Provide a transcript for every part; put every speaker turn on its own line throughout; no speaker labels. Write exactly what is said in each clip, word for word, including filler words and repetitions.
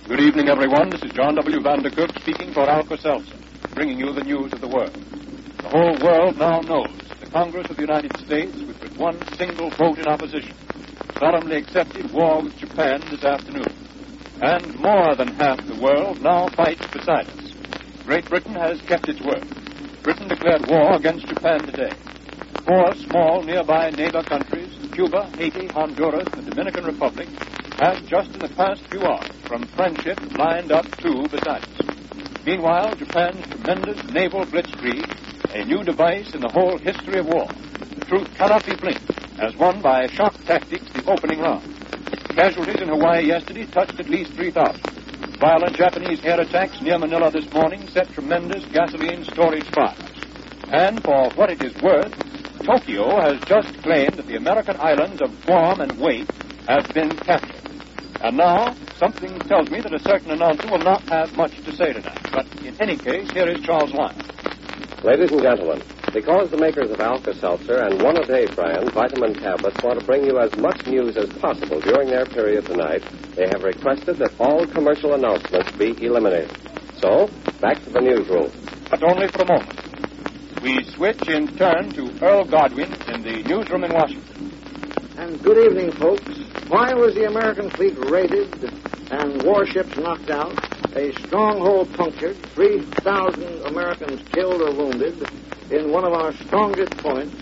Good evening, everyone. This is John W. Vandercook speaking for Alka-Seltzer, bringing you the news of the world. The whole world now knows the Congress of the United States, which with one single vote in opposition, solemnly accepted war with Japan this afternoon. And more than half the world now fights beside us. Great Britain has kept its word. Britain declared war against Japan today. Four small nearby neighbor countries, Cuba, Haiti, Honduras, and the Dominican Republic, have just in the past few hours from friendship lined up two beside us. Meanwhile, Japan's tremendous naval blitzkrieg, a new device in the whole history of war. The truth cannot be blinked, as won by shock tactics the opening round. Casualties in Hawaii yesterday touched at least three thousand. Violent Japanese air attacks near Manila this morning set tremendous gasoline storage fires. And for what it is worth, Tokyo has just claimed that the American islands of Guam and Wake have been captured. And now, something tells me that a certain announcer will not have much to say tonight. But in any case, here is Charles Lyon.
Ladies and gentlemen, because the makers of Alka-Seltzer and one-a-day brand vitamin tablets want to bring you as much news as possible during their period tonight, they have requested that all commercial announcements be eliminated. So, back to the newsroom.
But only for a moment. We switch in turn to Earl Godwin in the newsroom in Washington.
And good evening, folks. Why was the American fleet raided and warships knocked out, a stronghold punctured, three thousand Americans killed or wounded in one of our strongest points?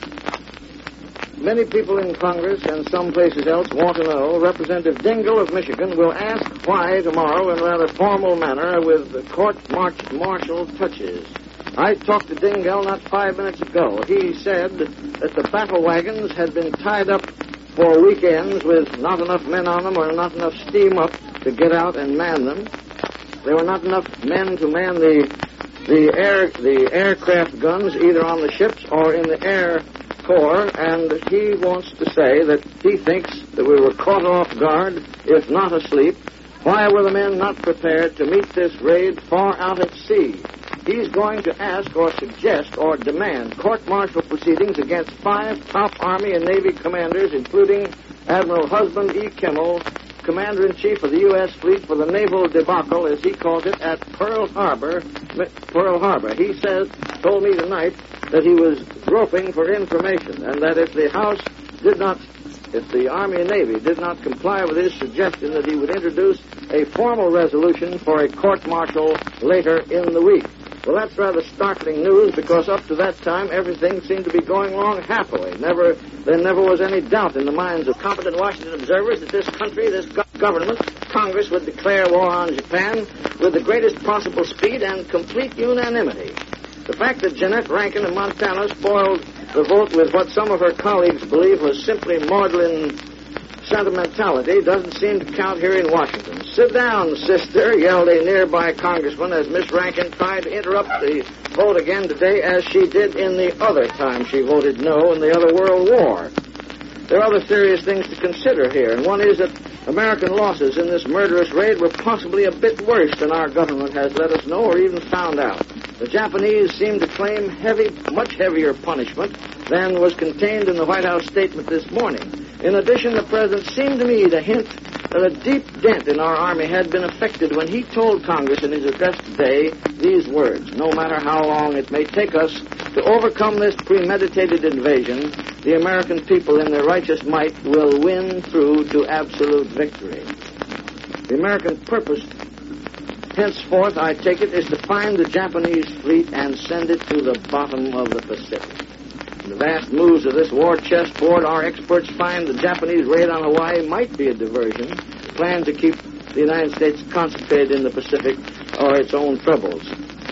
Many people in Congress and some places else want to know. Representative Dingell of Michigan will ask why tomorrow in a rather formal manner with the court-martial touches. I talked to Dingell not five minutes ago. He said that the battle wagons had been tied up for weekends with not enough men on them or not enough steam up to get out and man them. There were not enough men to man the the air the aircraft guns either on the ships or in the air corps, and he wants to say that he thinks that we were caught off guard, if not asleep. Why were the men not prepared to meet this raid far out at sea? He's going to ask or suggest or demand court-martial proceedings against five top Army and Navy commanders, including Admiral Husband E. Kimmel, Commander-in-Chief of the U S Fleet for the naval debacle, as he calls it, at Pearl Harbor. Pearl Harbor. He says, told me tonight that he was groping for information, and that if the House did not, if the Army and Navy did not comply with his suggestion, that he would introduce a formal resolution for a court-martial later in the week. Well, that's rather startling news, because up to that time, everything seemed to be going along happily. Never, there never was any doubt in the minds of competent Washington observers that this country, this go- government, Congress, would declare war on Japan with the greatest possible speed and complete unanimity. The fact that Jeanette Rankin of Montana spoiled the vote with what some of her colleagues believe was simply maudlin sentimentality doesn't seem to count here in Washington. Sit down, sister, yelled a nearby congressman as Miss Rankin tried to interrupt the vote again today, as she did in the other time she voted no in the other World War. There are other serious things to consider here, and one is that American losses in this murderous raid were possibly a bit worse than our government has let us know or even found out. The Japanese seem to claim heavy, much heavier punishment than was contained in the White House statement this morning. In addition, the president seemed to me to hint that a deep dent in our Army had been affected when he told Congress in his address today these words: no matter how long it may take us to overcome this premeditated invasion, the American people in their righteous might will win through to absolute victory. The American purpose, henceforth, I take it, is to find the Japanese fleet and send it to the bottom of the Pacific. In the vast moves of this war chessboard, our experts find the Japanese raid on Hawaii might be a diversion, a plan to keep the United States concentrated in the Pacific or its own troubles.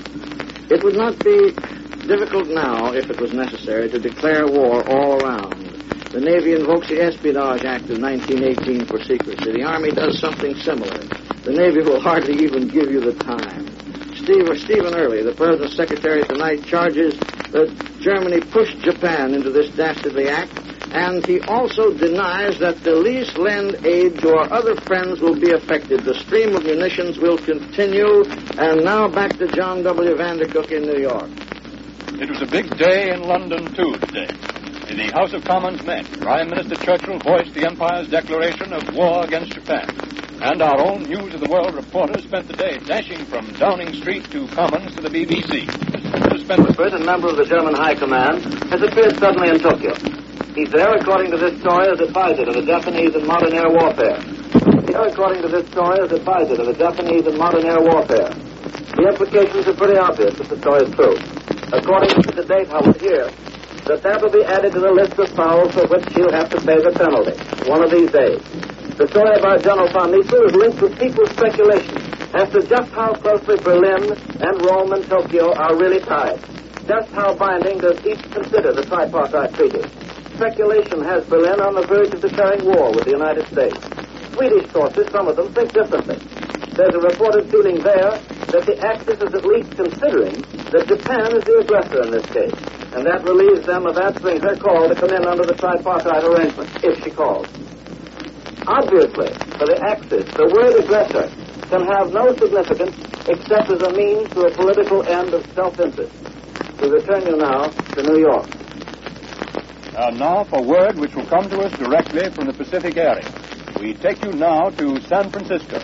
It would not be difficult now, if it was necessary, to declare war all around. The Navy invokes the Espionage Act of nineteen eighteen for secrecy. The Army does something similar. The Navy will hardly even give you the time. Steve, or Stephen Early, the President's Secretary tonight, charges that Germany pushed Japan into this dastardly act, and he also denies that the least lend aid to our other friends will be affected. The stream of munitions will continue. And now back to John W. Vandercook in New York.
It was a big day in London, too, today. The House of Commons met. Prime Minister Churchill voiced the Empire's declaration of war against Japan. And our own News of the World reporter spent the day dashing from Downing Street to Commons to the B B C. Mister Spencer,
a member of the German High Command, has appeared suddenly in Tokyo. He's there, according to this story, as advisor to the Japanese in modern air warfare. Here, according to this story, as advisor to the Japanese in modern air warfare. The implications are pretty obvious if the story is true. According to the date, however, here, that that will be added to the list of fouls for which he'll have to pay the penalty one of these days. The story about General von Miesel is linked with people's speculation as to just how closely Berlin and Rome and Tokyo are really tied. Just how binding does each consider the tripartite treaty? Speculation has Berlin on the verge of declaring war with the United States. Swedish sources, some of them, think differently. There's a reported feeling there that the Axis is at least considering that Japan is the aggressor in this case, and that relieves them of answering her call to come in under the tripartite arrangement, if she calls. Obviously, for the Axis, the word aggressor can have no significance except as a means to a political end of self-interest. We return you now to New York.
And now for word which will come to us directly from the Pacific area. We take you now to San Francisco.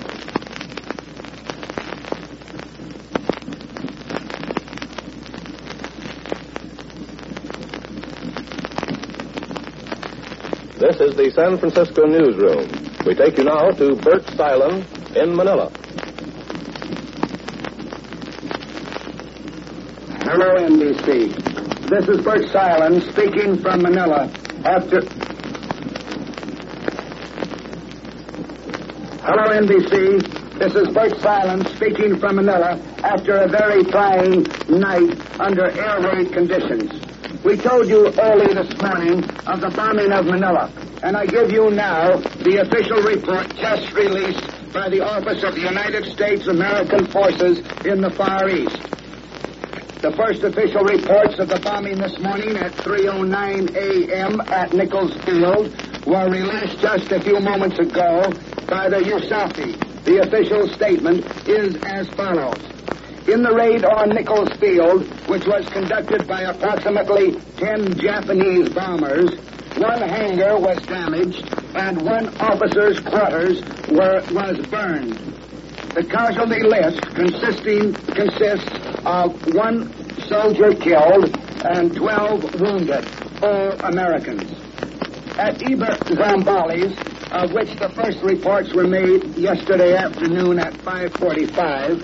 This is the San Francisco newsroom. We take you now to Bert Silen in Manila.
Hello, N B C. This is Bert Silen speaking from Manila after... Hello, N B C. This is Bert Silen speaking from Manila after a very trying night under air raid conditions. We told you early this morning of the bombing of Manila, and I give you now the official report just released by the Office of the United States American Forces in the Far East. The first official reports of the bombing this morning at three oh nine a.m. at Nichols Field were released just a few moments ago by the U S A F I. The official statement is as follows. In the raid on Nichols Field, which was conducted by approximately ten Japanese bombers, one hangar was damaged and one officer's quarters were was burned. The casualty list consisting consists of one soldier killed and twelve wounded, all Americans. At Iber Zambales, of which the first reports were made yesterday afternoon at five forty-five,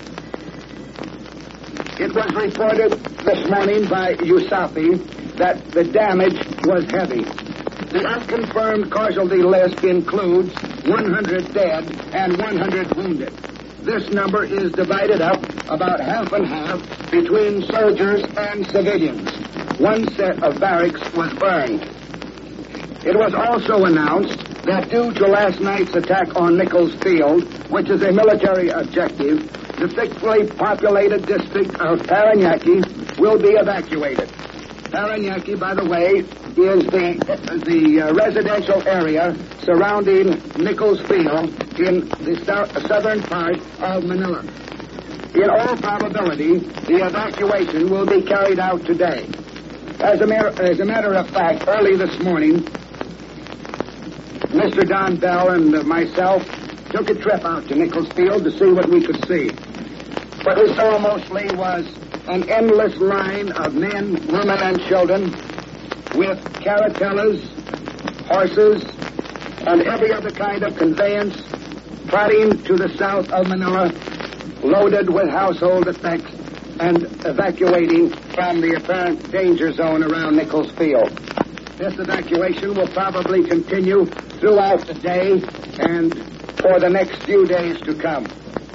it was reported this morning by U S A F I that the damage was heavy. The unconfirmed casualty list includes one hundred dead and one hundred wounded. This number is divided up about half and half between soldiers and civilians. One set of barracks was burned. It was also announced that due to last night's attack on Nichols Field, which is a military objective, the thickly populated district of Paranaque will be evacuated. Paranaque, by the way, is the the uh, residential area surrounding Nichols Field in the so- southern part of Manila. In all probability, the evacuation will be carried out today. As a, mer- as a matter of fact, early this morning, Mister Don Bell and uh, myself took a trip out to Nichols Field to see what we could see. What we saw mostly was an endless line of men, women, and children with carretellas, horses, and every other kind of conveyance trotting to the south of Manila, loaded with household effects and evacuating from the apparent danger zone around Nichols Field. This evacuation will probably continue throughout the day and for the next few days to come.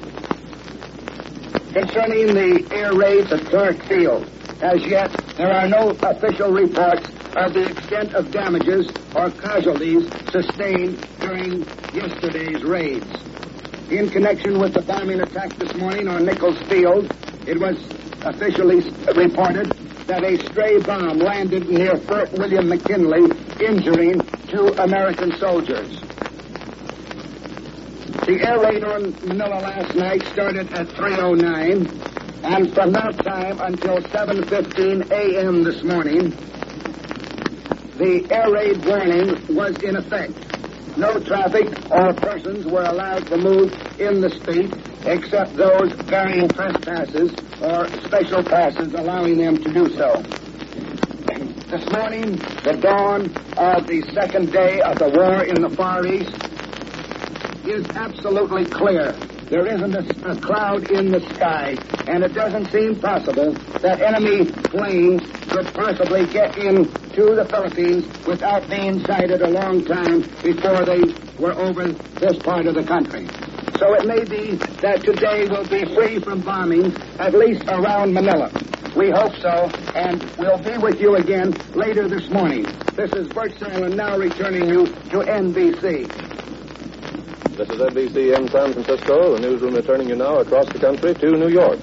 Concerning the air raids at Clark Field, as yet, there are no official reports of the extent of damages or casualties sustained during yesterday's raids. In connection with the bombing attack this morning on Nichols Field, it was officially reported that a stray bomb landed near Fort William McKinley, injuring two American soldiers. The air raid on Manila last night started at three oh nine, and from that time until seven fifteen a.m. this morning, the air raid warning was in effect. no traffic or persons were allowed to move in the state except those carrying trespasses or special passes allowing them to do so. This morning, the dawn of the second day of the war in the Far East is absolutely clear. There isn't a, a cloud in the sky, and it doesn't seem possible that enemy planes could possibly get into the Philippines without being sighted a long time before they were over this part of the country. So it may be that today will be free from bombing, at least around Manila. We hope so, and we'll be with you again later this morning. This is Bert Salin now returning you to N B C.
This is N B C in San Francisco, the newsroom returning you now across the country to New York.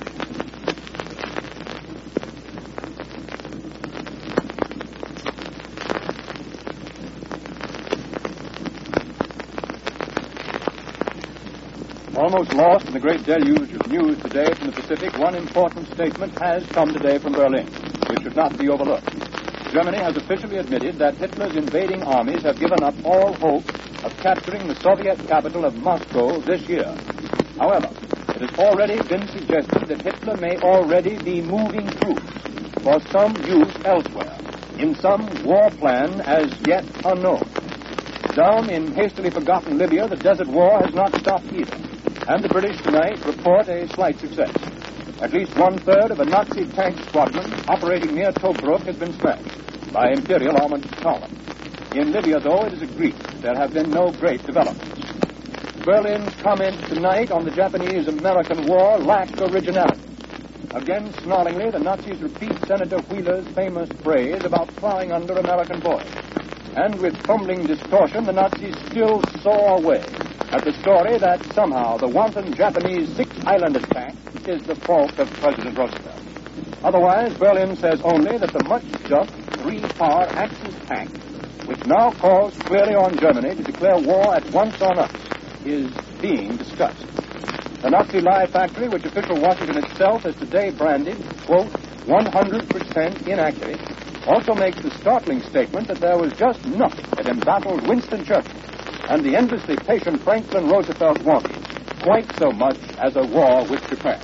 Almost lost in the great deluge of news today from the Pacific, one important statement has come today from Berlin, which should not be overlooked. Germany has officially admitted that Hitler's invading armies have given up all hope of capturing the Soviet capital of Moscow this year. However, it has already been suggested that Hitler may already be moving troops for some use elsewhere, in some war plan as yet unknown. Down in hastily forgotten Libya, the desert war has not stopped either, and the British tonight report a slight success. At least one-third of a Nazi tank squadron operating near Tobruk has been smashed by Imperial armored columns. In Libya, though, it is agreed there have been no great developments. Berlin's comment tonight on the Japanese-American war lacks originality. Again, snarlingly, the Nazis repeat Senator Wheeler's famous phrase about flying under American boys. And with fumbling distortion, the Nazis still saw away at the story that somehow the wanton Japanese six-island attack is the fault of President Roosevelt. Otherwise, Berlin says only that the much-dubbed three-par Axis pact, which now calls clearly on Germany to declare war at once on us, is being discussed. The Nazi lie factory, which official Washington itself has today branded, quote, one hundred percent inaccurate, also makes the startling statement that there was just nothing that embattled Winston Churchill and the endlessly patient Franklin Roosevelt wanted quite so much as a war with Japan.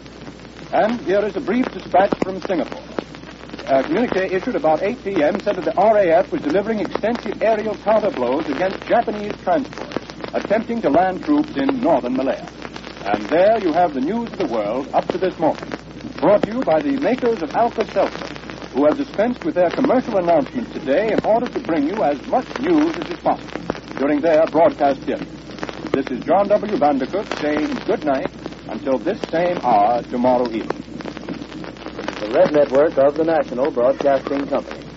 And here is a brief dispatch from Singapore. A communique issued about eight p.m. said that the R A F was delivering extensive aerial counterblows against Japanese transports attempting to land troops in northern Malaya. And there you have the news of the world up to this moment, brought to you by the makers of Alka-Seltzer, who have dispensed with their commercial announcements today in order to bring you as much news as is possible during their broadcast period. This is John W. Vandercook saying good night until this same hour tomorrow evening.
The Red Network of the National Broadcasting Company.